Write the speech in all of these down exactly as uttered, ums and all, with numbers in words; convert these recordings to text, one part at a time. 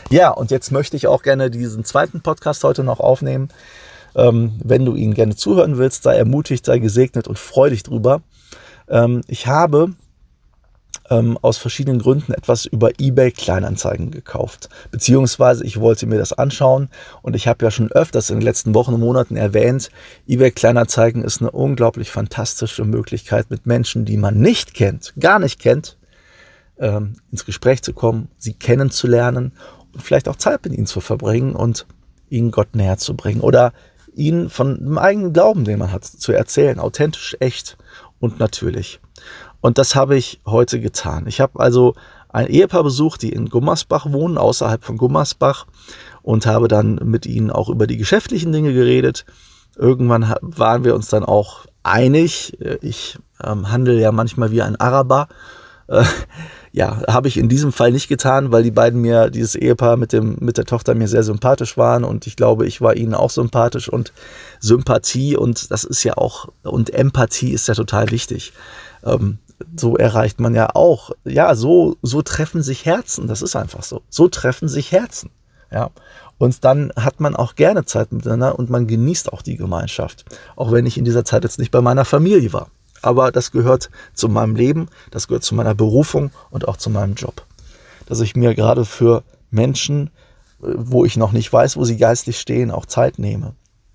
Ja, und jetzt möchte ich auch gerne diesen zweiten Podcast heute noch aufnehmen. Ähm, wenn du ihn gerne zuhören willst, sei ermutigt, sei gesegnet und freu dich drüber. Ähm, ich habe ähm, aus verschiedenen Gründen etwas über eBay Kleinanzeigen gekauft. Beziehungsweise ich wollte mir das anschauen und ich habe ja schon öfters in den letzten Wochen und Monaten erwähnt, eBay Kleinanzeigen ist eine unglaublich fantastische Möglichkeit, mit Menschen, die man nicht kennt, gar nicht kennt, ähm, ins Gespräch zu kommen, sie kennenzulernen und vielleicht auch Zeit mit ihnen zu verbringen und ihnen Gott näher zu bringen oder ihnen von dem eigenen Glauben, den man hat, zu erzählen, authentisch, echt und natürlich. Und das habe ich heute getan. Ich habe also ein Ehepaar besucht, die in Gummersbach wohnen, außerhalb von Gummersbach, und habe dann mit ihnen auch über die geschäftlichen Dinge geredet. Irgendwann waren wir uns dann auch einig. Ich ähm, handle ja manchmal wie ein Araber. Äh, ja, habe ich in diesem Fall nicht getan, weil die beiden mir, dieses Ehepaar mit dem, mit der Tochter mir sehr sympathisch waren und ich glaube, ich war ihnen auch sympathisch und Sympathie und das ist ja auch, und Empathie ist ja total wichtig. Ähm, so erreicht man ja auch, ja, so, so treffen sich Herzen, das ist einfach so. So treffen sich Herzen, ja. Und dann hat man auch gerne Zeit miteinander und man genießt auch die Gemeinschaft, auch wenn ich in dieser Zeit jetzt nicht bei meiner Familie war. Aber das gehört zu meinem Leben, das gehört zu meiner Berufung und auch zu meinem Job. Dass ich mir gerade für Menschen, wo ich noch nicht weiß, wo sie geistlich stehen, auch Zeit nehme.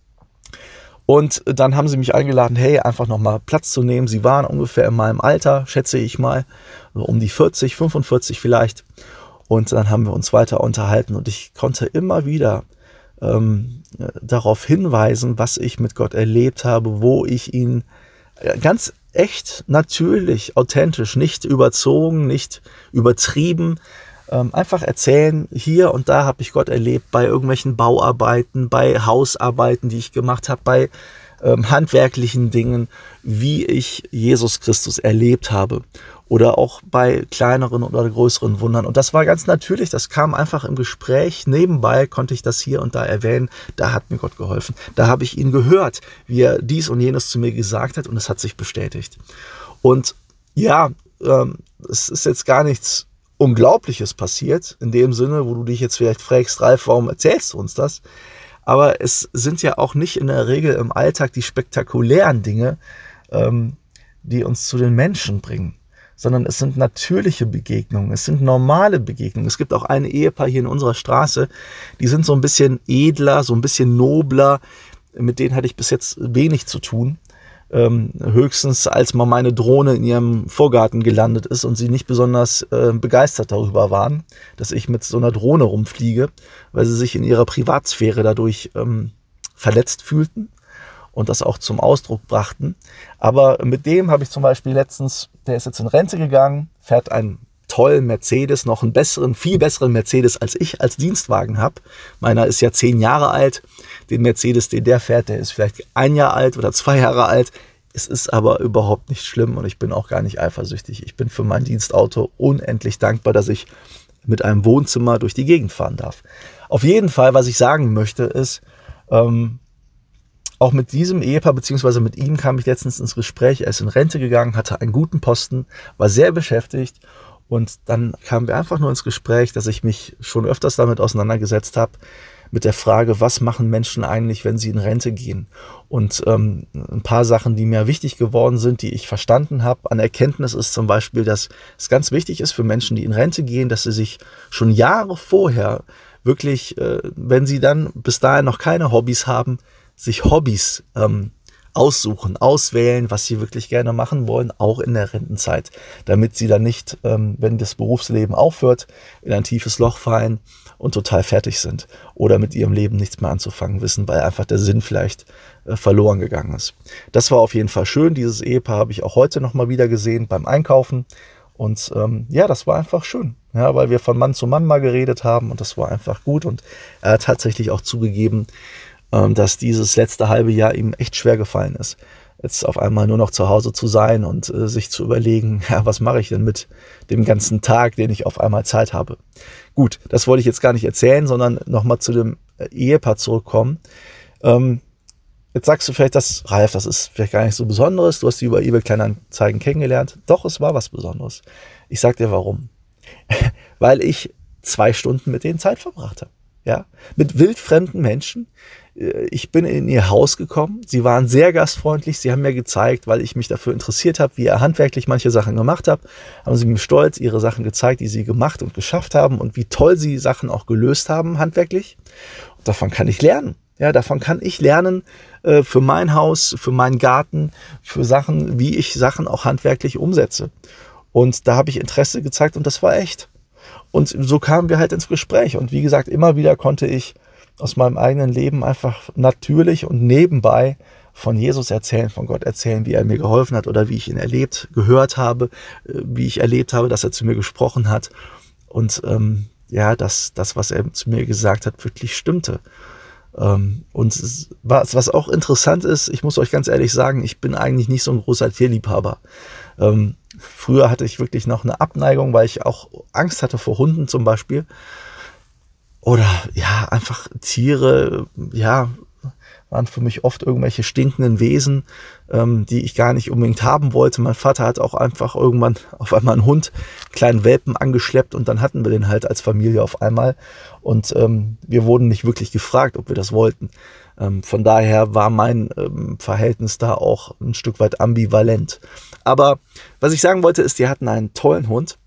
Und dann haben sie mich eingeladen, hey, einfach nochmal Platz zu nehmen. Sie waren ungefähr in meinem Alter, schätze ich mal, um die vierzig, fünfundvierzig vielleicht. Und dann haben wir uns weiter unterhalten und ich konnte immer wieder ähm, darauf hinweisen, was ich mit Gott erlebt habe, wo ich ihn ganz echt, natürlich, authentisch, nicht überzogen, nicht übertrieben, ähm, einfach erzählen, hier und da habe ich Gott erlebt, bei irgendwelchen Bauarbeiten, bei Hausarbeiten, die ich gemacht habe, bei ähm, handwerklichen Dingen, wie ich Jesus Christus erlebt habe oder auch bei kleineren oder größeren Wundern. Und das war ganz natürlich, das kam einfach im Gespräch. Nebenbei konnte ich das hier und da erwähnen, da hat mir Gott geholfen. Da habe ich ihn gehört, wie er dies und jenes zu mir gesagt hat und es hat sich bestätigt. Und ja, ähm, es ist jetzt gar nichts Unglaubliches passiert, in dem Sinne, wo du dich jetzt vielleicht fragst, Ralf, warum erzählst du uns das? Aber es sind ja auch nicht in der Regel im Alltag die spektakulären Dinge, ähm, die uns zu den Menschen bringen, sondern es sind natürliche Begegnungen, es sind normale Begegnungen. Es gibt auch ein Ehepaar hier in unserer Straße, die sind so ein bisschen edler, so ein bisschen nobler, mit denen hatte ich bis jetzt wenig zu tun. Ähm, höchstens als mal meine Drohne in ihrem Vorgarten gelandet ist und sie nicht besonders äh, begeistert darüber waren, dass ich mit so einer Drohne rumfliege, weil sie sich in ihrer Privatsphäre dadurch ähm, verletzt fühlten und das auch zum Ausdruck brachten. Aber mit dem habe ich zum Beispiel letztens, der ist jetzt in Rente gegangen, fährt einen tollen Mercedes, noch einen besseren, viel besseren Mercedes, als ich als Dienstwagen habe. Meiner ist ja zehn Jahre alt. Den Mercedes, den der fährt, der ist vielleicht ein Jahr alt oder zwei Jahre alt. Es ist aber überhaupt nicht schlimm und ich bin auch gar nicht eifersüchtig. Ich bin für mein Dienstauto unendlich dankbar, dass ich mit einem Wohnzimmer durch die Gegend fahren darf. Auf jeden Fall, was ich sagen möchte, ist, ähm, auch mit diesem Ehepaar, beziehungsweise mit ihm kam ich letztens ins Gespräch. Er ist in Rente gegangen, hatte einen guten Posten, war sehr beschäftigt. Und dann kamen wir einfach nur ins Gespräch, dass ich mich schon öfters damit auseinandergesetzt habe, mit der Frage, was machen Menschen eigentlich, wenn sie in Rente gehen? Und ähm, ein paar Sachen, die mir wichtig geworden sind, die ich verstanden habe an Erkenntnis, ist zum Beispiel, dass es ganz wichtig ist für Menschen, die in Rente gehen, dass sie sich schon Jahre vorher wirklich, äh, wenn sie dann bis dahin noch keine Hobbys haben, sich Hobbys ähm, aussuchen, auswählen, was sie wirklich gerne machen wollen, auch in der Rentenzeit, damit sie dann nicht, ähm, wenn das Berufsleben aufhört, in ein tiefes Loch fallen und total fertig sind oder mit ihrem Leben nichts mehr anzufangen wissen, weil einfach der Sinn vielleicht äh, verloren gegangen ist. Das war auf jeden Fall schön. Dieses Ehepaar habe ich auch heute nochmal wieder gesehen beim Einkaufen und ähm, ja, das war einfach schön, ja, weil wir von Mann zu Mann mal geredet haben und das war einfach gut und er hat tatsächlich auch zugegeben, dass dieses letzte halbe Jahr ihm echt schwer gefallen ist, jetzt auf einmal nur noch zu Hause zu sein und äh, sich zu überlegen, ja, was mache ich denn mit dem ganzen Tag, den ich auf einmal Zeit habe. Gut, das wollte ich jetzt gar nicht erzählen, sondern nochmal zu dem Ehepaar zurückkommen. Ähm, jetzt sagst du vielleicht, dass, Ralf, das ist vielleicht gar nicht so Besonderes, du hast die über eBay Kleinanzeigen kennengelernt. Doch, es war was Besonderes. Ich sag dir warum. Weil ich zwei Stunden mit denen Zeit verbracht habe. Ja, mit wildfremden Menschen. Ich bin in ihr Haus gekommen. Sie waren sehr gastfreundlich. Sie haben mir gezeigt, weil ich mich dafür interessiert habe, wie er handwerklich manche Sachen gemacht hat, haben sie mir stolz ihre Sachen gezeigt, die sie gemacht und geschafft haben und wie toll sie Sachen auch gelöst haben handwerklich. Und davon kann ich lernen. Ja, davon kann ich lernen äh, für mein Haus, für meinen Garten, für Sachen, wie ich Sachen auch handwerklich umsetze. Und da habe ich Interesse gezeigt und das war echt. Und so kamen wir halt ins Gespräch. Und wie gesagt, immer wieder konnte ich aus meinem eigenen Leben einfach natürlich und nebenbei von Jesus erzählen, von Gott erzählen, wie er mir geholfen hat oder wie ich ihn erlebt, gehört habe, wie ich erlebt habe, dass er zu mir gesprochen hat. Und ähm, ja, dass das, was er zu mir gesagt hat, wirklich stimmte. Ähm, und was, was auch interessant ist, ich muss euch ganz ehrlich sagen, ich bin eigentlich nicht so ein großer Tierliebhaber. Ähm, früher hatte ich wirklich noch eine Abneigung, weil ich auch Angst hatte vor Hunden zum Beispiel. Oder ja, einfach Tiere, ja, waren für mich oft irgendwelche stinkenden Wesen, ähm, die ich gar nicht unbedingt haben wollte. Mein Vater hat auch einfach irgendwann auf einmal einen Hund, einen kleinen Welpen angeschleppt und dann hatten wir den halt als Familie auf einmal. Und ähm, wir wurden nicht wirklich gefragt, ob wir das wollten. Ähm, von daher war mein ähm, Verhältnis da auch ein Stück weit ambivalent. Aber was ich sagen wollte, ist, die hatten einen tollen Hund,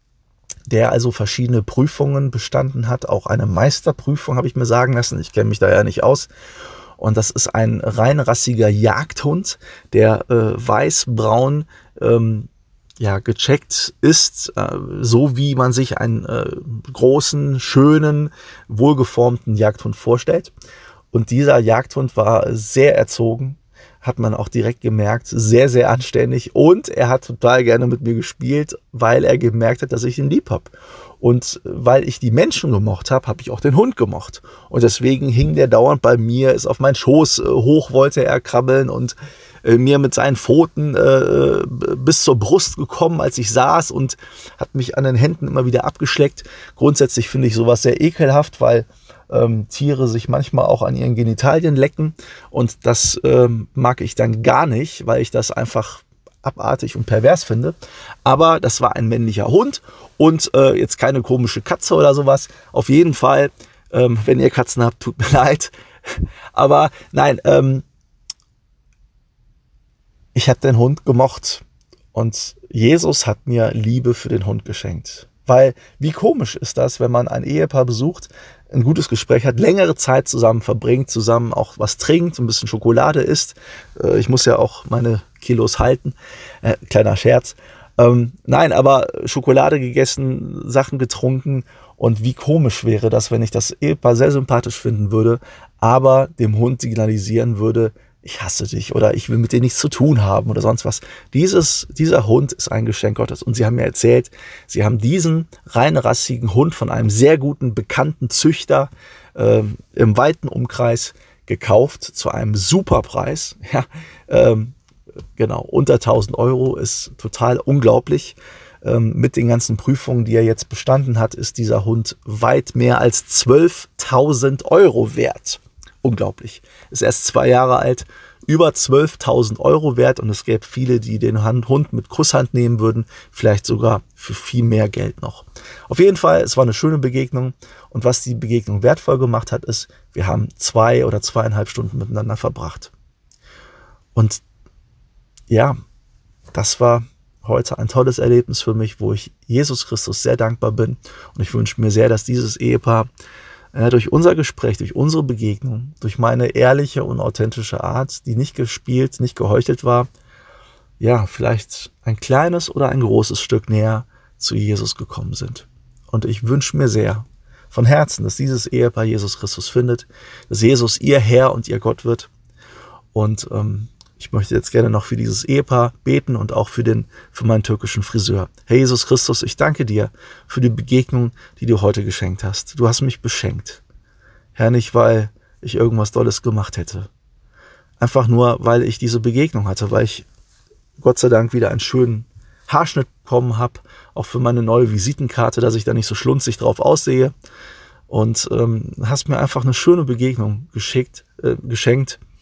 der also verschiedene Prüfungen bestanden hat. Auch eine Meisterprüfung, habe ich mir sagen lassen. Ich kenne mich da ja nicht aus. Und das ist ein reinrassiger Jagdhund, der äh, weiß-braun ähm, ja, gecheckt ist, äh, so wie man sich einen äh, großen, schönen, wohlgeformten Jagdhund vorstellt. Und dieser Jagdhund war sehr erzogen, hat man auch direkt gemerkt, sehr, sehr anständig. Und er hat total gerne mit mir gespielt, weil er gemerkt hat, dass ich ihn lieb habe. Und weil ich die Menschen gemocht habe, habe ich auch den Hund gemocht. Und deswegen hing der dauernd bei mir, ist auf meinen Schoß äh, hoch, wollte er krabbeln und äh, mir mit seinen Pfoten äh, bis zur Brust gekommen, als ich saß und hat mich an den Händen immer wieder abgeschleckt. Grundsätzlich finde ich sowas sehr ekelhaft, weil ähm, Tiere sich manchmal auch an ihren Genitalien lecken. Und das ähm, mag ich dann gar nicht, weil ich das einfach abartig und pervers finde. Aber das war ein männlicher Hund und äh, jetzt keine komische Katze oder sowas. Auf jeden Fall, ähm, wenn ihr Katzen habt, tut mir leid. Aber nein, ähm, ich habe den Hund gemocht und Jesus hat mir Liebe für den Hund geschenkt. Weil wie komisch ist das, wenn man ein Ehepaar besucht, ein gutes Gespräch hat, längere Zeit zusammen verbringt, zusammen auch was trinkt, ein bisschen Schokolade isst. Äh, ich muss ja auch meine Kilos halten. Äh, kleiner Scherz. Ähm, nein, aber Schokolade gegessen, Sachen getrunken und wie komisch wäre das, wenn ich das Ehepaar sehr sympathisch finden würde, aber dem Hund signalisieren würde, ich hasse dich oder ich will mit dir nichts zu tun haben oder sonst was. Dieses, dieser Hund ist ein Geschenk Gottes. Und sie haben mir erzählt, sie haben diesen reinrassigen Hund von einem sehr guten, bekannten Züchter äh, im weiten Umkreis gekauft zu einem Superpreis. Ja, ähm, genau, unter tausend Euro ist total unglaublich. Ähm, mit den ganzen Prüfungen, die er jetzt bestanden hat, ist dieser Hund weit mehr als zwölftausend Euro wert. Unglaublich. Ist erst zwei Jahre alt, über zwölftausend Euro wert und es gäbe viele, die den Hund mit Kusshand nehmen würden, vielleicht sogar für viel mehr Geld noch. Auf jeden Fall, es war eine schöne Begegnung und was die Begegnung wertvoll gemacht hat, ist, wir haben zwei oder zweieinhalb Stunden miteinander verbracht. Und ja, das war heute ein tolles Erlebnis für mich, wo ich Jesus Christus sehr dankbar bin und ich wünsche mir sehr, dass dieses Ehepaar Ja, durch unser Gespräch, durch unsere Begegnung, durch meine ehrliche und authentische Art, die nicht gespielt, nicht geheuchelt war, ja, vielleicht ein kleines oder ein großes Stück näher zu Jesus gekommen sind. Und ich wünsche mir sehr, von Herzen, dass dieses Ehepaar Jesus Christus findet, dass Jesus ihr Herr und ihr Gott wird. Und ähm, ich möchte jetzt gerne noch für dieses Ehepaar beten und auch für den, für meinen türkischen Friseur. Herr Jesus Christus, ich danke dir für die Begegnung, die du heute geschenkt hast. Du hast mich beschenkt. Herr, nicht weil ich irgendwas Dolles gemacht hätte. Einfach nur, weil ich diese Begegnung hatte, weil ich Gott sei Dank wieder einen schönen Haarschnitt bekommen habe, auch für meine neue Visitenkarte, dass ich da nicht so schlunzig drauf aussehe. Und ähm, hast mir einfach eine schöne Begegnung geschickt, äh, geschenkt,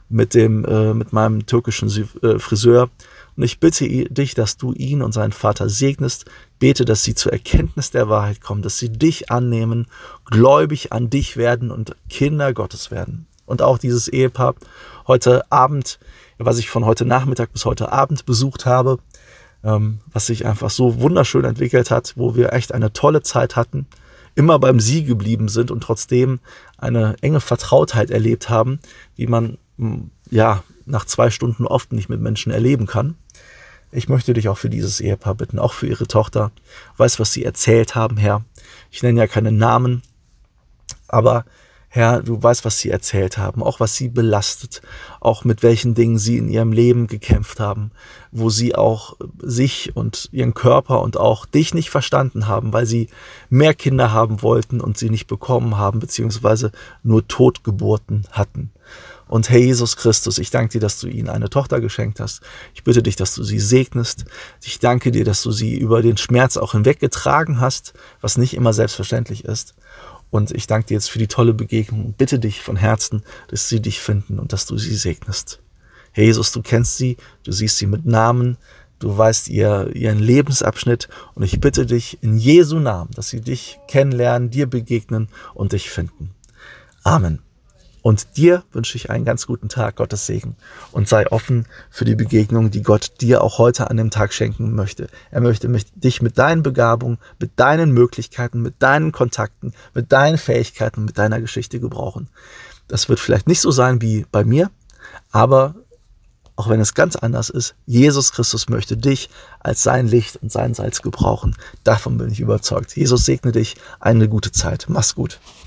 mit, dem, äh, mit meinem türkischen äh, Friseur. Und ich bitte dich, dass du ihn und seinen Vater segnest. Bete, dass sie zur Erkenntnis der Wahrheit kommen, dass sie dich annehmen, gläubig an dich werden und Kinder Gottes werden. Und auch dieses Ehepaar heute Abend, was ich von heute Nachmittag bis heute Abend besucht habe, ähm, was sich einfach so wunderschön entwickelt hat, wo wir echt eine tolle Zeit hatten, immer beim Sie geblieben sind und trotzdem eine enge Vertrautheit erlebt haben, die man ja nach zwei Stunden oft nicht mit Menschen erleben kann. Ich möchte dich auch für dieses Ehepaar bitten, auch für ihre Tochter. Weiß, was sie erzählt haben, Herr. Ich nenne ja keine Namen, aber Herr, du weißt, was sie erzählt haben, auch was sie belastet, auch mit welchen Dingen sie in ihrem Leben gekämpft haben, wo sie auch sich und ihren Körper und auch dich nicht verstanden haben, weil sie mehr Kinder haben wollten und sie nicht bekommen haben, beziehungsweise nur Totgeburten hatten. Und Herr Jesus Christus, ich danke dir, dass du ihnen eine Tochter geschenkt hast. Ich bitte dich, dass du sie segnest. Ich danke dir, dass du sie über den Schmerz auch hinweggetragen hast, was nicht immer selbstverständlich ist. Und ich danke dir jetzt für die tolle Begegnung und bitte dich von Herzen, dass sie dich finden und dass du sie segnest. Herr Jesus, du kennst sie, du siehst sie mit Namen, du weißt ihr, ihren Lebensabschnitt und ich bitte dich in Jesu Namen, dass sie dich kennenlernen, dir begegnen und dich finden. Amen. Und dir wünsche ich einen ganz guten Tag, Gottes Segen. Und sei offen für die Begegnung, die Gott dir auch heute an dem Tag schenken möchte. Er möchte dich mit deinen Begabungen, mit deinen Möglichkeiten, mit deinen Kontakten, mit deinen Fähigkeiten, mit deiner Geschichte gebrauchen. Das wird vielleicht nicht so sein wie bei mir, aber auch wenn es ganz anders ist, Jesus Christus möchte dich als sein Licht und sein Salz gebrauchen. Davon bin ich überzeugt. Jesus segne dich. Eine gute Zeit. Mach's gut.